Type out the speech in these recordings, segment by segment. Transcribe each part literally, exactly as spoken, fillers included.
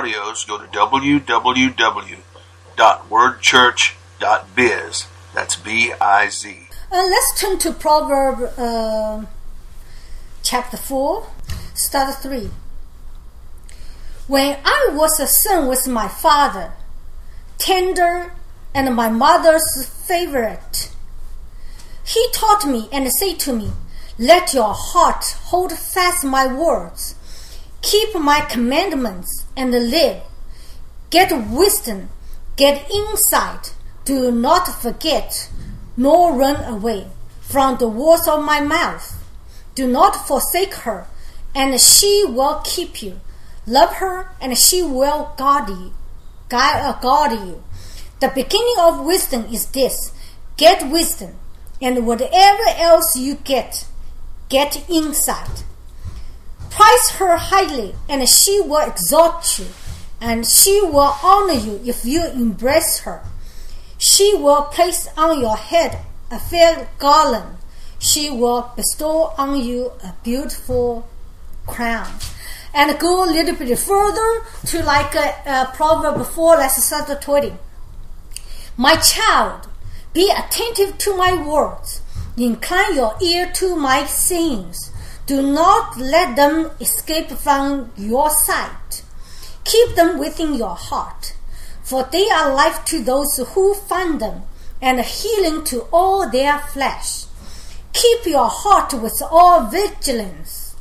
audios, go to w w w dot word church dot biz. That's B I Z. Uh, let's turn to Proverbs uh, chapter four, start three. When I was a son with my father, tender and my mother's favorite, he taught me and said to me, let your heart hold fast my words. Keep my commandments and live. Get wisdom, get insight. Do not forget, nor run away from the words of my mouth. Do not forsake her, and she will keep you. Love her, and she will guard you. Guide, guard you. The beginning of wisdom is this: get wisdom, and whatever else you get, get insight. Prize her highly, and she will exalt you, and she will honor you if you embrace her. She will place on your head a fair garland. She will bestow on you a beautiful crown. And go a little bit further to like a, a Proverb four, let's start twenty. My child, be attentive to my words. Incline your ear to my sayings. Do not let them escape from your sight. Keep them within your heart, for they are life to those who find them, and healing to all their flesh. Keep your heart with all vigilance,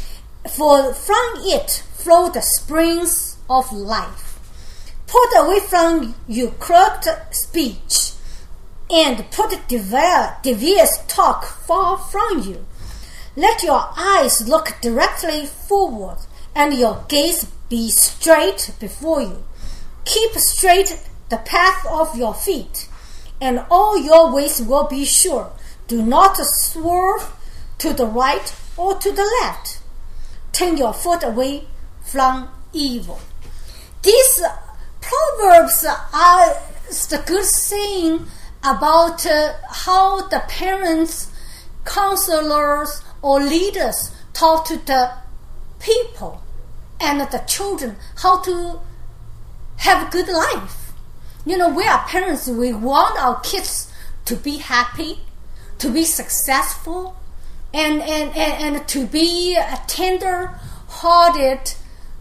for from it flow the springs of life. Put away from you corrupt speech, and put devious talk far from you. Let your eyes look directly forward, and your gaze be straight before you. Keep straight the path of your feet, and all your ways will be sure. Do not swerve to the right or to the left. Turn your foot away from evil. These proverbs are the good saying about uh, how the parents, counselors, or leaders talk to the people and the children how to have a good life. You know, we are parents, we want our kids to be happy, to be successful, and, and, and, and to be tender-hearted,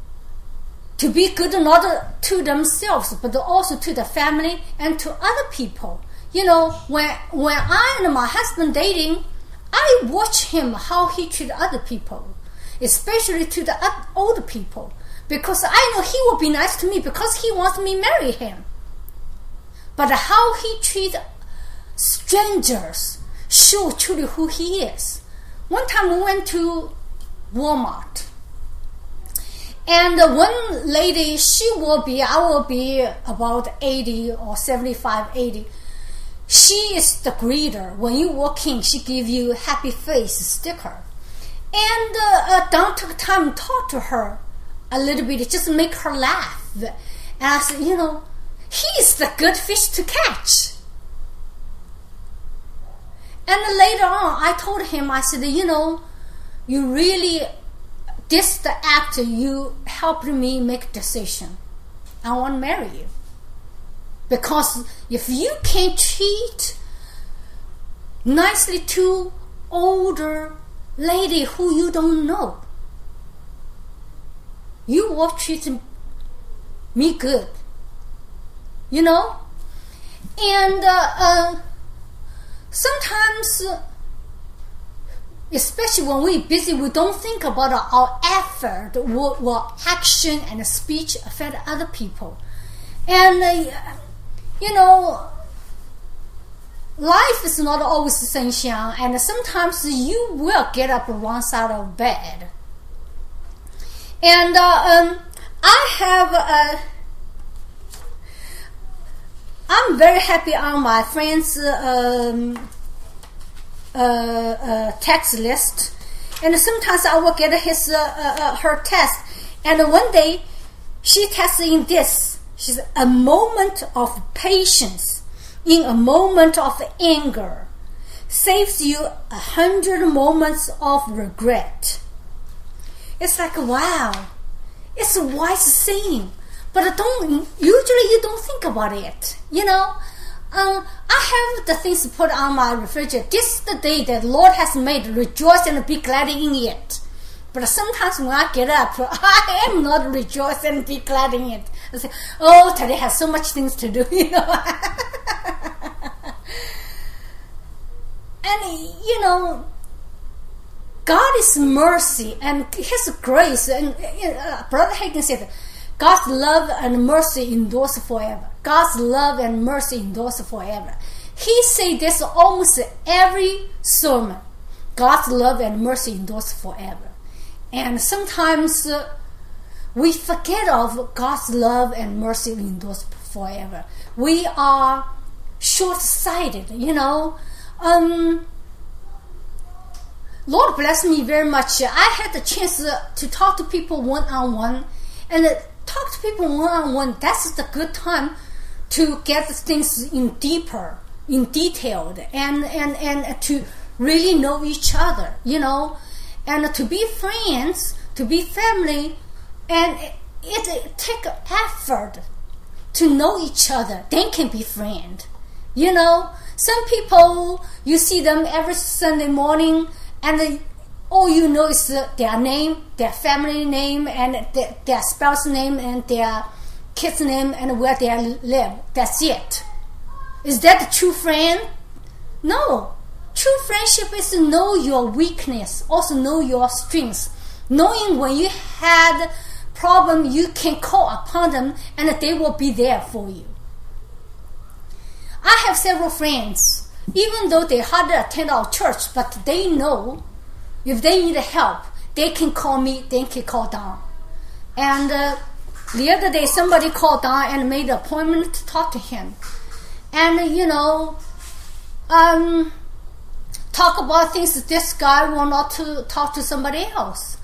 to be good not to themselves, but also to the family and to other people. You know, when, when I and my husband dating, I watch him how he treats other people, especially to the older people, because I know he will be nice to me because he wants me to marry him. But how he treats strangers show truly who he is. One time we went to Walmart, and one lady, she will be, I will be about eighty or seventy-five, eighty. She is the greeter. When you walk in, she give you a happy face sticker. And uh, uh, Don took time to talk to her a little bit, just make her laugh. And I said, you know, he's the good fish to catch. And later on, I told him, I said, you know, you really, this the act, you helped me make a decision. I want to marry you. Because if you can't treat nicely to older lady who you don't know, you will treat me good. You know? And uh, uh, sometimes, uh, especially when we're busy, we don't think about our effort, what, what action and speech affect other people. And uh, you know, life is not always sunshine, and sometimes you will get up wrong side of bed. And uh, um, I have, uh, I'm very happy on my friend's um, uh, uh, text list, and sometimes I will get his uh, uh, her text. And one day, she texted in this. She said, a moment of patience in a moment of anger saves you a hundred moments of regret. It's like, wow, it's a wise saying. but don't usually you don't think about it, you know. Um, I have the things put on my refrigerator. This is the day that the Lord has made. Rejoice and be glad in it. But sometimes when I get up, I am not rejoice and be glad in it. I say, oh, today has so much things to do, you know. And, you know, God is mercy and His grace. And uh, Brother Hagin said, God's love and mercy endures forever. God's love and mercy endures forever. He said this almost every sermon. God's love and mercy endures forever. And sometimes uh, we forget of God's love and mercy endures forever. We are short-sighted, you know. Um, Lord bless me very much. I had the chance uh, to talk to people one-on-one. And uh, talk to people one-on-one, that's the good time to get things in deeper, in detailed, and, and, and to really know each other, you know. And to be friends, to be family, and it, it take effort to know each other. They can be friends, you know. Some people, you see them every Sunday morning, and they, all you know is their name, their family name, and their, their spouse name, and their kid's name, and where they live. That's it. Is that a true friend? No. True friendship is to know your weakness, also know your strengths. Knowing when you had problem, you can call upon them, and they will be there for you. I have several friends, even though they hardly attend our church, but they know if they need help, they can call me, they can call Don. And uh, the other day, somebody called Don and made an appointment to talk to him. And, you know, um, talk about things that this guy will not to talk to somebody else.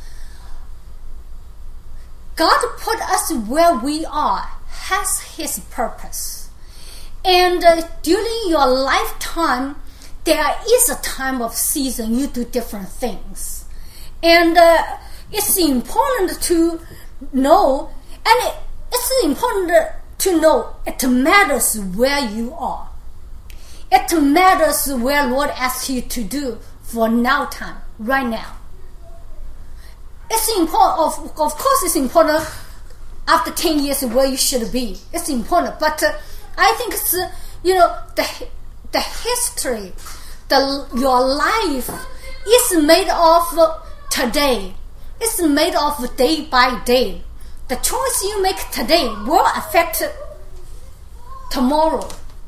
God put us where we are, has His purpose. And uh, during your lifetime, there is a time of season you do different things. And uh, it's important to know, and it, it's important to know it matters where you are. It matters where Lord asks you to do for now time, right now. It's important, of, of course it's important after ten years where you should be. It's important, but uh, I think it's, uh, you know, the the history, the your life is made of today. It's made of day by day. The choice you make today will affect tomorrow.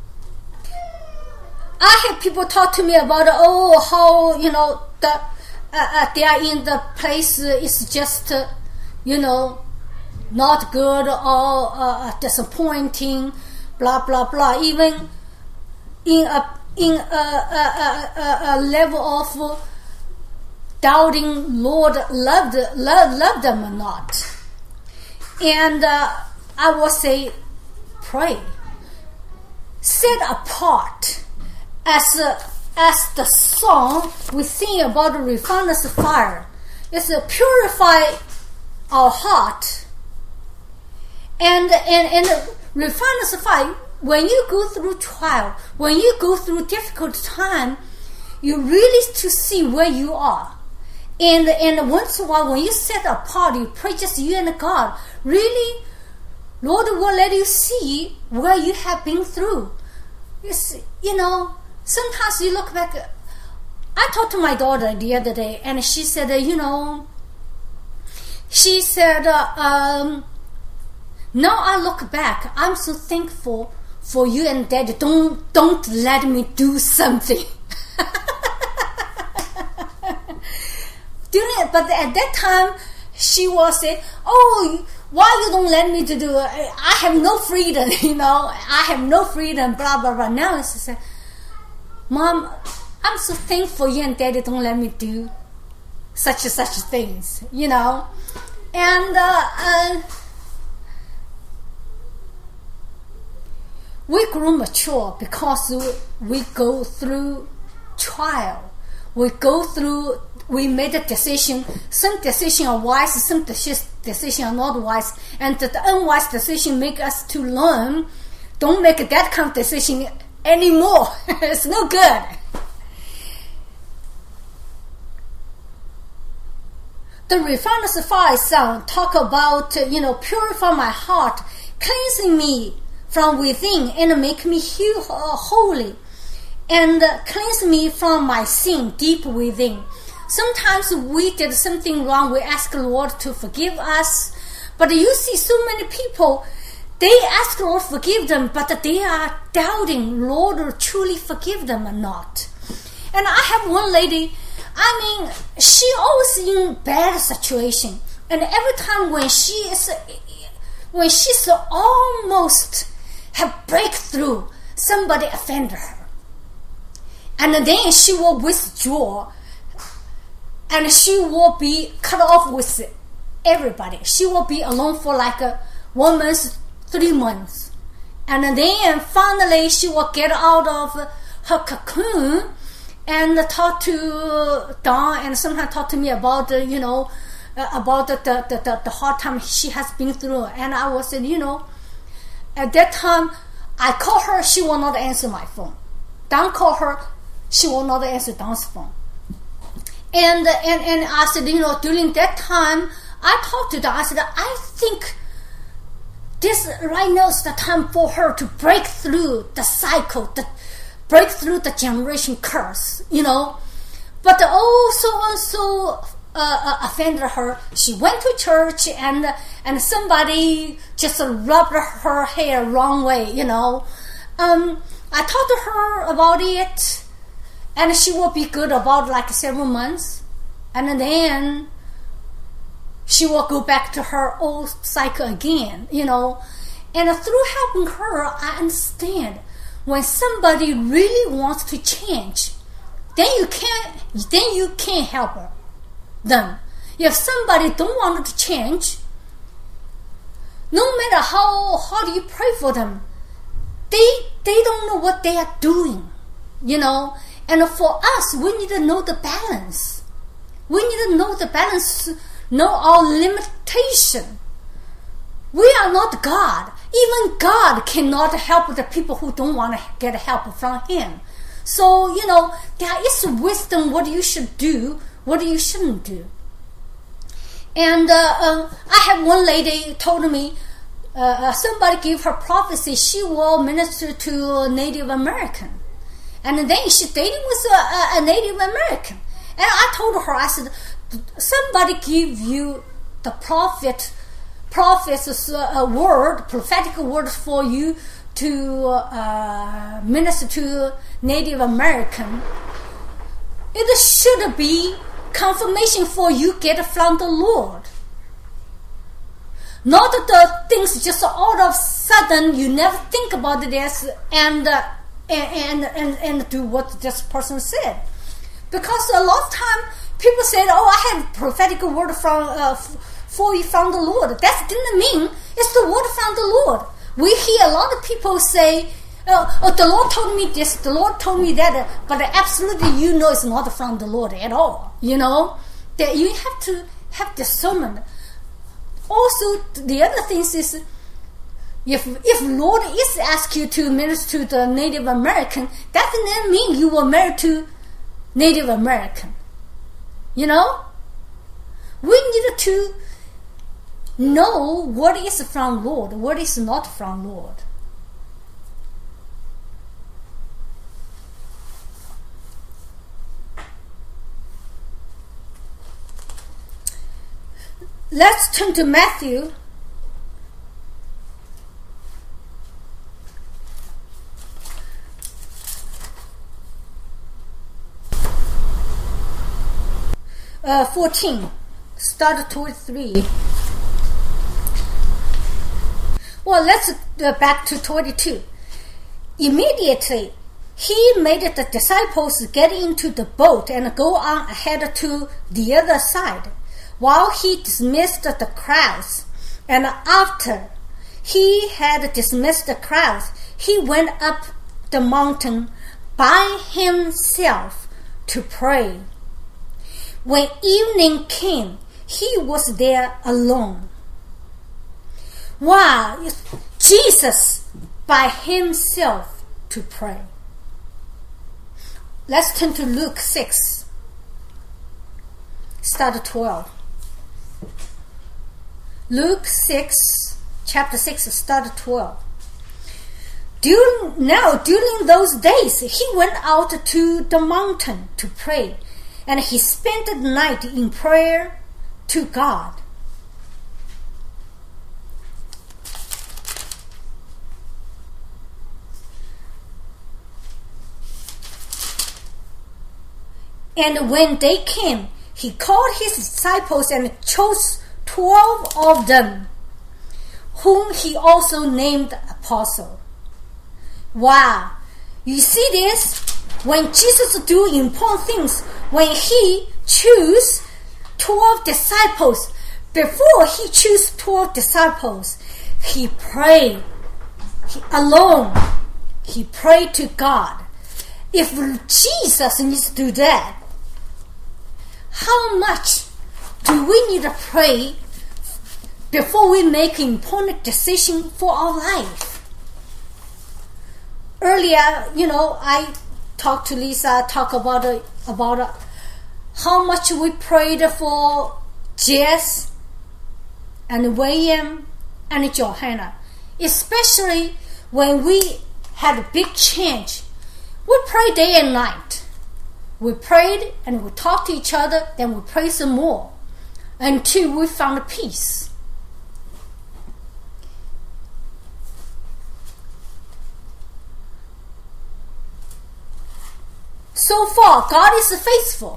I have people talk to me about, oh, how, you know, the uh, uh, they are in the place uh, is just, uh, you know, not good or uh, disappointing, blah blah blah. Even in a in a, a, a, a level of doubting, Lord loved love, loved them or not. And uh, I will say, pray, set apart, as a, as the song we sing about the refiner's fire. It's to purify our heart. And and and refiner's fire. When you go through trial, when you go through difficult time, you really to see where you are. And and once in a while, when you set apart, you pray just you and God. Really, Lord will let you see where you have been through. It's, you know, sometimes you look back. I talked to my daughter the other day, and she said, uh, you know, she said, uh, um, now I look back, I'm so thankful for you and Dad. Don't don't let me do something. During, but at that time, she was saying, "Oh, why you don't let me to do it? I have no freedom, you know. I have no freedom." Blah blah blah. Now she said, "Mom, I'm so thankful you and Daddy don't let me do such and such things, you know." And uh, uh, we grow mature because we, we go through trial. We go through we made a decision. Some decisions are wise, some decisions are not wise. And the unwise decision make us to learn. Don't make that kind of decision anymore. It's no good. The Refiner's Fire song talk about, you know, purify my heart, cleansing me from within and make me holy, and cleanse me from my sin deep within. Sometimes we did something wrong, we ask the Lord to forgive us, but you see so many people, they ask the Lord to forgive them, but they are doubting Lord will truly forgive them or not. And I have one lady, I mean, she always in bad situation, and every time when she is, when she's almost have breakthrough, somebody offended her, and then she will withdraw, and she will be cut off with everybody. She will be alone for like a one month, three months, and then finally she will get out of her cocoon and talk to Don, and sometimes talk to me about, uh, you know, uh, about the, the, the, the hard time she has been through. And I was, you know, at that time, I call her, she will not answer my phone. Don call her, she will not answer Don's phone. And, and, and I said, you know, during that time, I talked to Don. I said, I think this right now is the time for her to break through the cycle, the break through the generation curse, you know. But oh, so and so uh, offended her. She went to church, and and somebody just rubbed her hair wrong way, you know. Um, I talked to her about it, and she will be good about like several months, and then she will go back to her old cycle again, you know. And through helping her, I understand. When somebody really wants to change, then you can't then you can't help her, them. If somebody don't want to change, no matter how hard you pray for them, they they don't know what they are doing, you know. And for us, we need to know the balance. We need to know the balance, know our limitation. We are not God. Even God cannot help the people who don't want to get help from Him. So, you know, there is wisdom what you should do, what you shouldn't do. And uh, uh, I have one lady told me, uh, somebody gave her prophecy, she will minister to a Native American. And then she dated with a, a Native American. And I told her, I said, somebody give you the prophet prophet's uh, word, prophetic word for you to uh, minister to Native American. It should be confirmation for you get from the Lord. Not the things just all of a sudden you never think about this and uh, and, and and do what this person said. Because a lot of time people said, "Oh, I have prophetic word from." Uh, For you from the Lord. That didn't mean it's the word from the Lord. We hear a lot of people say, oh, oh, the Lord told me this, the Lord told me that, but absolutely you know it's not from the Lord at all. You know, that you have to have discernment. Also, the other thing is, if if Lord is ask you to minister to the Native American, that doesn't mean you were married to Native American. You know, we need to know what is from Lord, what is not from Lord. Let's turn to Matthew uh, fourteen, start twenty-three. Well, let's uh, back to twenty-two. Immediately, he made the disciples get into the boat and go on ahead to the other side, while he dismissed the crowds. And after he had dismissed the crowds, he went up the mountain by himself to pray. When evening came, he was there alone. Wow, Jesus by himself to pray. Let's turn to Luke six, start at twelve. Luke six, chapter six, start at twelve. During, now, during those days, he went out to the mountain to pray, and he spent the night in prayer to God. And when day came, he called his disciples and chose twelve of them, whom he also named apostles. Wow, you see this? When Jesus do important things, when he choose twelve disciples, before he choose twelve disciples, he prayed he, alone. He prayed to God. If Jesus needs to do that, how much do we need to pray before we make an important decision for our life? Earlier, you know, I talked to Lisa, talk about uh, about uh, how much we prayed for Jess and William and Johanna, especially when we had a big change. We prayed day and night. We prayed and we talked to each other, then we prayed some more until we found peace. So far, God is faithful.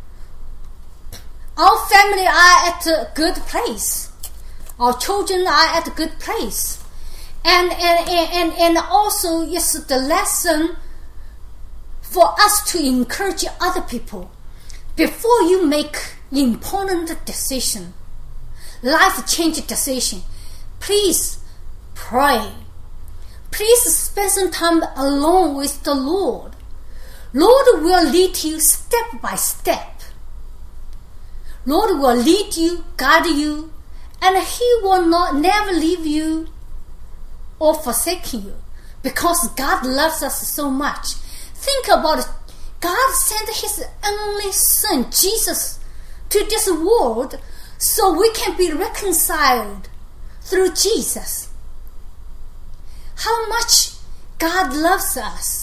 Our family are at a good place. Our children are at a good place. And and, and, and also it's the lesson for us to encourage other people. Before you make important decision, life-changing decision, please pray. Please spend some time alone with the Lord. Lord will lead you step by step. Lord will lead you, guide you, and He will not never leave you or forsake you, because God loves us so much. Think about it. God sent His only Son, Jesus, to this world so we can be reconciled through Jesus. How much God loves us.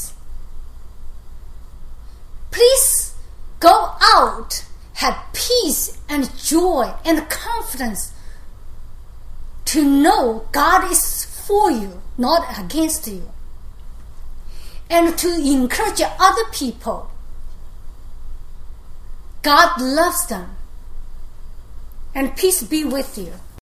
Please go out, have peace and joy and confidence to know God is for you, not against you. And to encourage other people. God loves them. And peace be with you.